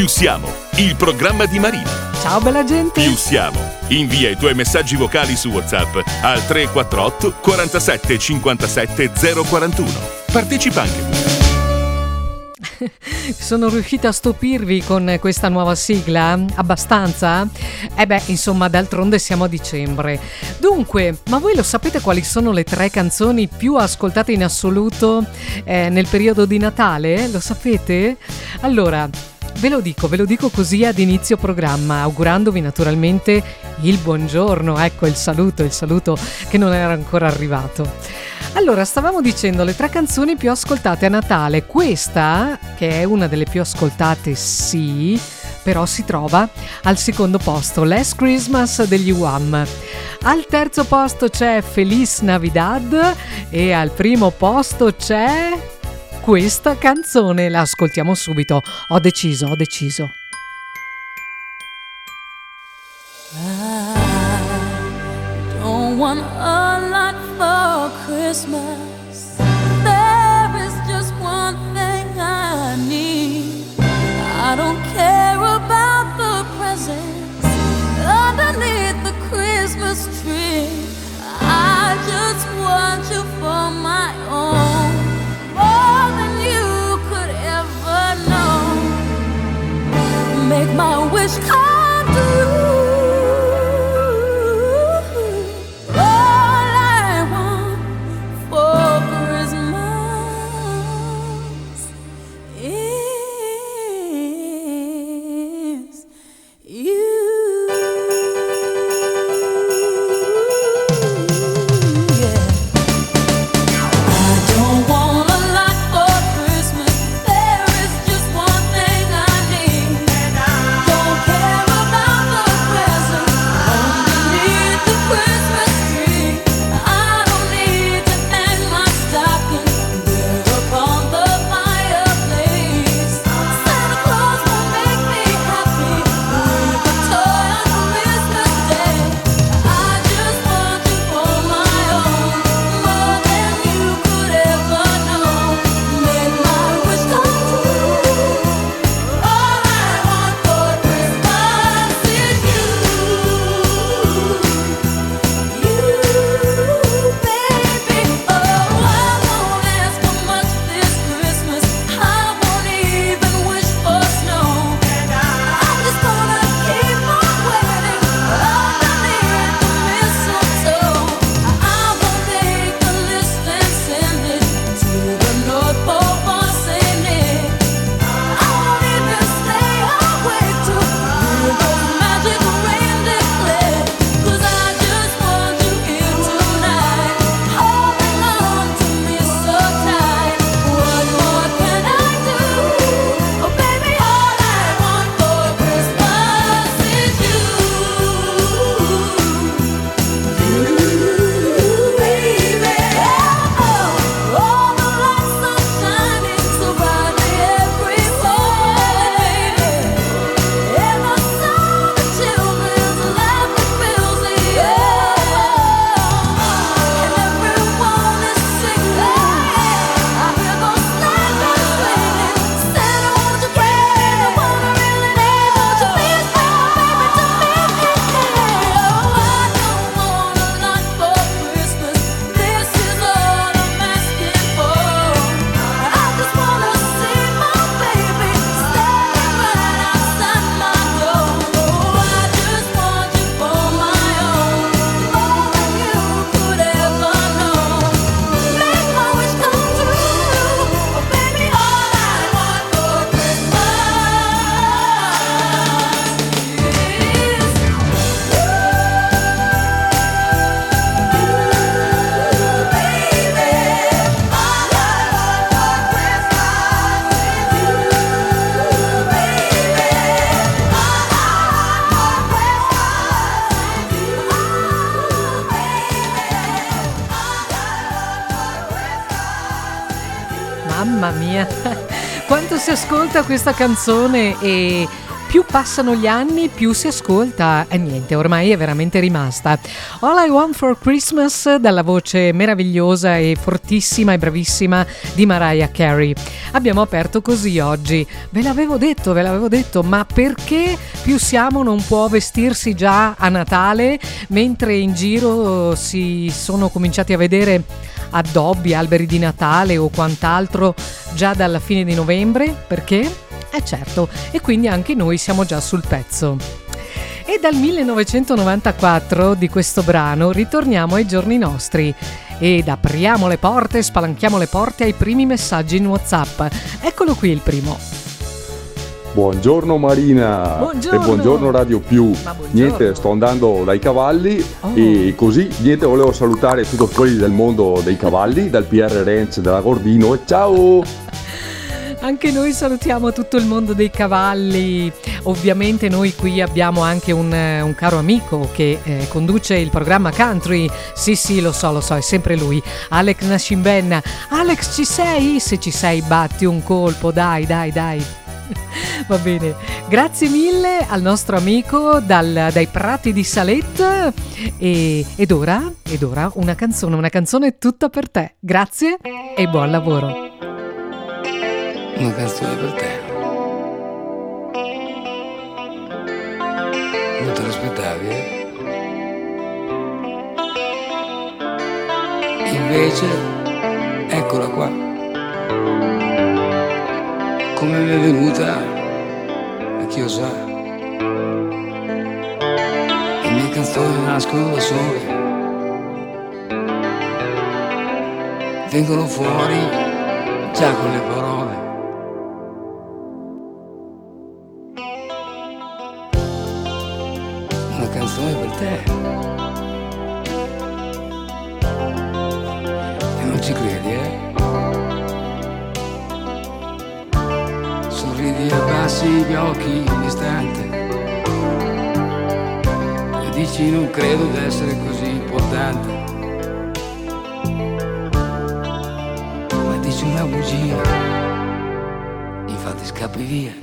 Più siamo, il programma di Marina. Ciao bella gente. Più siamo. Invia i tuoi messaggi vocali su WhatsApp al 348 47 57 041. Partecipa anche tu. Sono riuscita a stupirvi con questa nuova sigla? Abbastanza? Insomma, d'altronde siamo a dicembre. Dunque, ma voi lo sapete quali sono le 3 canzoni più ascoltate in assoluto nel periodo di Natale? Lo sapete? Allora, ve lo dico così ad inizio programma, augurandovi naturalmente il buongiorno, ecco il saluto che non era ancora arrivato. Allora, stavamo dicendo le 3 canzoni più ascoltate a Natale. Questa, che è una delle più ascoltate, sì, però si trova al secondo posto, Last Christmas degli Wham. Al terzo posto c'è Feliz Navidad e al primo posto c'è questa canzone. La ascoltiamo subito. Ho deciso. I don't want a lot for Christmas. There is just one thing I need. I don't care about the presents underneath the Christmas tree. I just want you for my own, more than you could ever know. Make my wish come true. Mamma mia, quanto si ascolta questa canzone e più passano gli anni più si ascolta, e niente, ormai è veramente rimasta. All I Want for Christmas, dalla voce meravigliosa e fortissima e bravissima di Mariah Carey. Abbiamo aperto così oggi. Ve l'avevo detto, ma perché Più Siamo non può vestirsi già a Natale, mentre in giro si sono cominciati a vedere addobbi, alberi di Natale o quant'altro già dalla fine di novembre? Perché? Certo, e quindi anche noi siamo già sul pezzo. E dal 1994 di questo brano ritorniamo ai giorni nostri ed apriamo le porte, spalanchiamo le porte ai primi messaggi in WhatsApp. Eccolo qui il primo. Buongiorno Marina. Buongiorno. E buongiorno Radio Più. Buongiorno. Niente, sto andando dai cavalli e così, niente, volevo salutare tutti quelli del mondo dei cavalli, dal PR Ranch della Gordino, e ciao! Anche noi salutiamo tutto il mondo dei cavalli. Ovviamente noi qui abbiamo anche un caro amico che conduce il programma Country. Sì, lo so, è sempre lui, Alex Nascimbenna. Alex, ci sei? Se ci sei, batti un colpo, dai. Va bene, grazie mille al nostro amico dai prati di Salette. Ed ora una canzone tutta per te. Grazie e buon lavoro. Una canzone per te. Non te l'aspettavi, eh? Invece, eccola qua. Come mi è venuta, a chi lo sa. Le mie canzoni nascono da sole. Vengono fuori già con le parole. Una canzone per te. E non ci credi, eh? Sorridi e abbassi gli occhi un istante e dici non credo d'essere così importante, ma dici una bugia, infatti scappi via.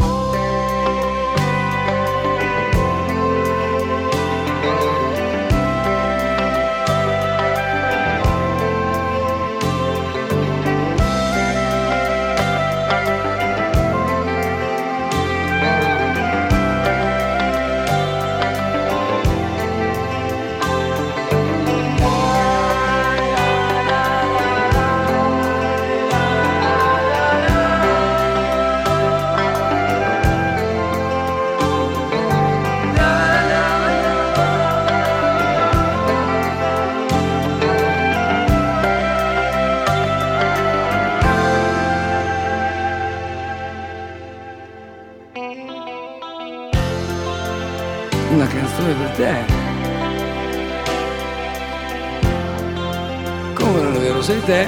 Una canzone per te. Come non è vero, sei te.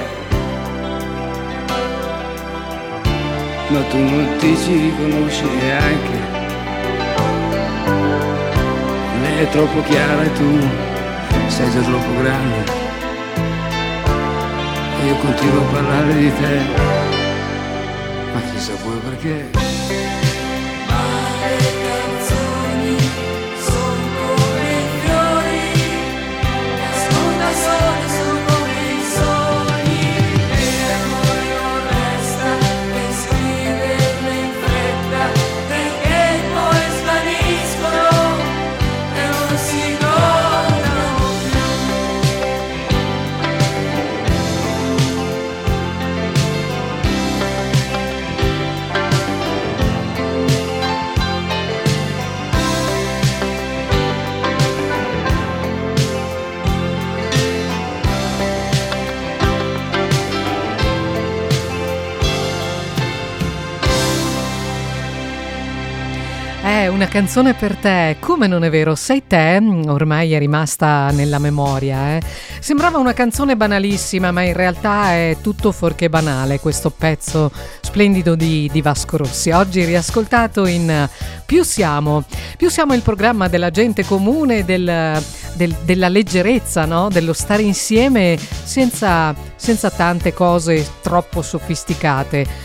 Ma tu non ti ci riconosci neanche. Lei è troppo chiara e tu sei già troppo grande. E io continuo a parlare di te, ma chissà poi perché. Una canzone per te, come non è vero, sei te, ormai è rimasta nella memoria. Sembrava una canzone banalissima, ma in realtà è tutto fuorché banale questo pezzo splendido di Vasco Rossi. Oggi riascoltato in Più Siamo il programma della gente comune, della leggerezza, no? Dello stare insieme senza tante cose troppo sofisticate.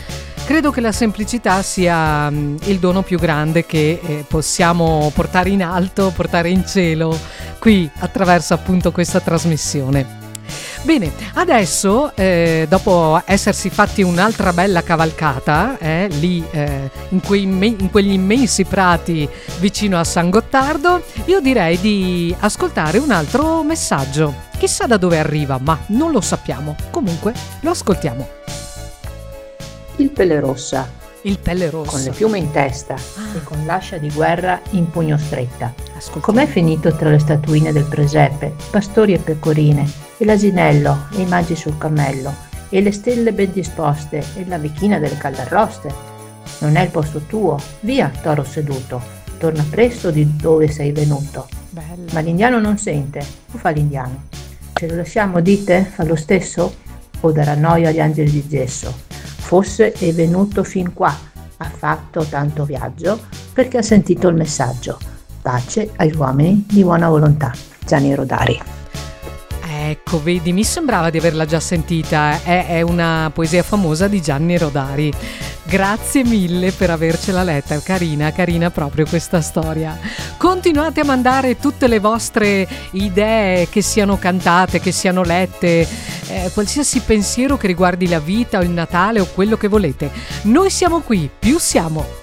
Credo che la semplicità sia il dono più grande che possiamo portare in alto, portare in cielo qui attraverso appunto questa trasmissione. Bene, adesso dopo essersi fatti un'altra bella cavalcata lì in quegli immensi prati vicino a San Gottardo, io direi di ascoltare un altro messaggio. Chissà da dove arriva, ma non lo sappiamo. Comunque lo ascoltiamo. Il Pelle Rossa, Il Pelle Rossa, con le piume in testa e con l'ascia di guerra in pugno stretta. Ascoltiamo. Com'è finito tra le statuine del presepe, pastori e pecorine, e l'asinello e i magi sul cammello, e le stelle ben disposte e la vecchina delle caldarroste? Non è il posto tuo, via toro seduto, torna presto di dove sei venuto. Bello. Ma l'indiano non sente, o fa l'indiano? Ce lo lasciamo, dite, fa lo stesso? O darà noia agli angeli di gesso? Fosse è venuto fin qua, ha fatto tanto viaggio, perché ha sentito il messaggio. Pace agli uomini di buona volontà. Gianni Rodari. Ecco, vedi, mi sembrava di averla già sentita, è una poesia famosa di Gianni Rodari. Grazie mille per avercela letta, carina proprio questa storia. Continuate a mandare tutte le vostre idee, che siano cantate, che siano lette, qualsiasi pensiero che riguardi la vita o il Natale o quello che volete. Noi siamo qui, più siamo.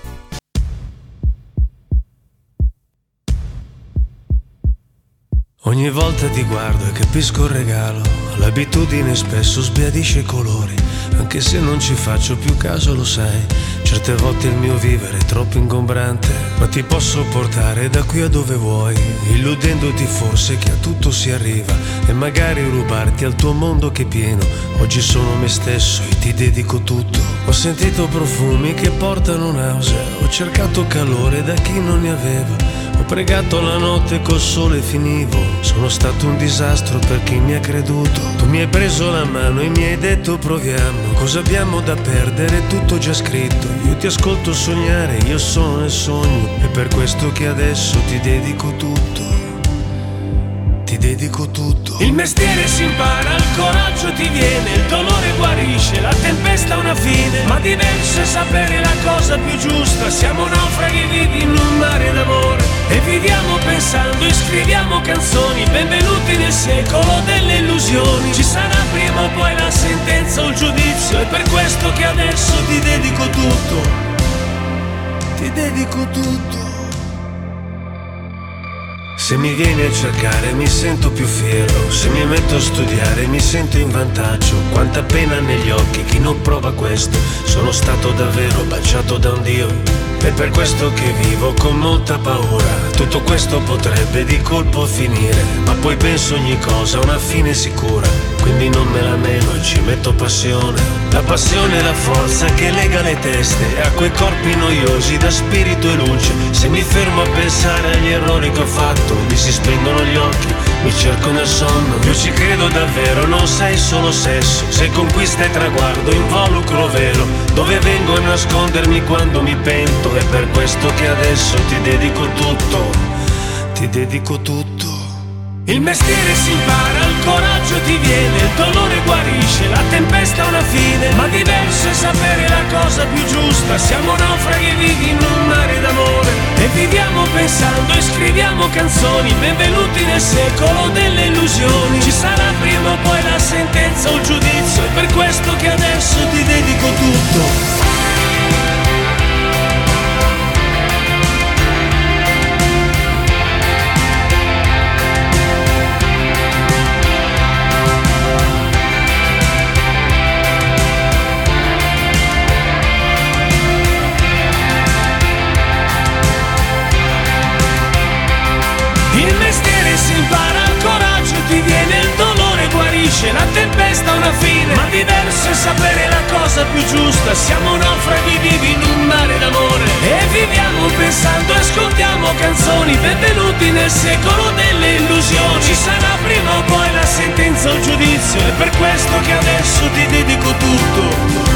Ogni volta ti guardo e capisco il regalo, l'abitudine spesso sbiadisce i colori, anche se non ci faccio più caso, lo sai. Certe volte il mio vivere è troppo ingombrante, ma ti posso portare da qui a dove vuoi, illudendoti forse che a tutto si arriva e magari rubarti al tuo mondo che è pieno. Oggi sono me stesso e ti dedico tutto. Ho sentito profumi che portano nausea, ho cercato calore da chi non ne aveva. Ho pregato la notte col sole finivo, sono stato un disastro per chi mi ha creduto. Tu mi hai preso la mano e mi hai detto proviamo, cosa abbiamo da perdere, tutto già scritto. Io ti ascolto sognare, io sono nel sogno, è per questo che adesso ti dedico tutto. Ti dedico tutto. Il mestiere si impara, il coraggio ti viene, il dolore guarisce, la tempesta ha una fine, ma diverso è sapere la cosa più giusta. Siamo naufraghi vivi in un mare d'amore e viviamo pensando e scriviamo canzoni. Benvenuti nel secolo delle illusioni. Ci sarà prima o poi la sentenza o il giudizio, è per questo che adesso ti dedico tutto. Ti dedico tutto. Se mi vieni a cercare mi sento più fiero, se mi metto a studiare mi sento in vantaggio. Quanta pena negli occhi chi non prova questo, sono stato davvero baciato da un Dio. È per questo che vivo con molta paura, tutto questo potrebbe di colpo finire, ma poi penso ogni cosa ha una fine sicura, quindi non me la meno e ci metto passione. La passione è la forza che lega le teste a quei corpi noiosi da spirito e luce. Se mi fermo a pensare agli errori che ho fatto, mi si spengono gli occhi, mi cerco nel sonno. Io ci credo davvero, non sei solo sesso, sei conquista e traguardo, involucro vero, dove vengo a nascondermi quando mi pento. È per questo che adesso ti dedico tutto, ti dedico tutto. Il mestiere si impara, il coraggio ti viene, il dolore guarisce, la tempesta ha una fine, ma diverso è sapere la cosa più giusta. Siamo naufraghi vivi in un mare d'amore e viviamo pensando e scriviamo canzoni. Benvenuti nel secolo delle illusioni. Ci sarà prima o poi la sentenza o il giudizio, è per questo che adesso ti dedico tutto. La tempesta ha una fine, ma diverso è sapere la cosa più giusta. Siamo naufraghi vivi in un mare d'amore e viviamo pensando e ascoltiamo canzoni. Benvenuti nel secolo delle illusioni. Ci sarà prima o poi la sentenza o il giudizio, è per questo che adesso ti dedico tutto.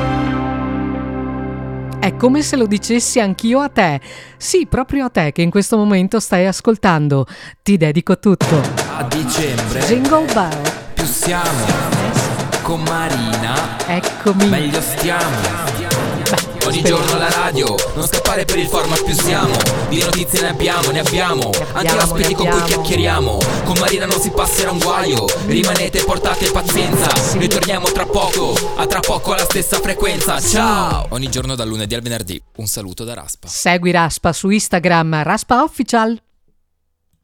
È come se lo dicessi anch'io a te. Sì, proprio a te che in questo momento stai ascoltando. Ti dedico tutto. A dicembre Jingle Bell. più siamo con Marina, Eccomi. meglio stiamo. Ogni giorno la radio, non scappare per il format più siamo. Di notizie ne abbiamo. Anche ospiti con cui chiacchieriamo. Con Marina non si passerà un guaio. Rimanete, portate pazienza. Ritorniamo tra poco alla stessa frequenza. Ciao! Ogni giorno dal lunedì al venerdì. Un saluto da Raspa. Segui Raspa su Instagram, Raspa Official.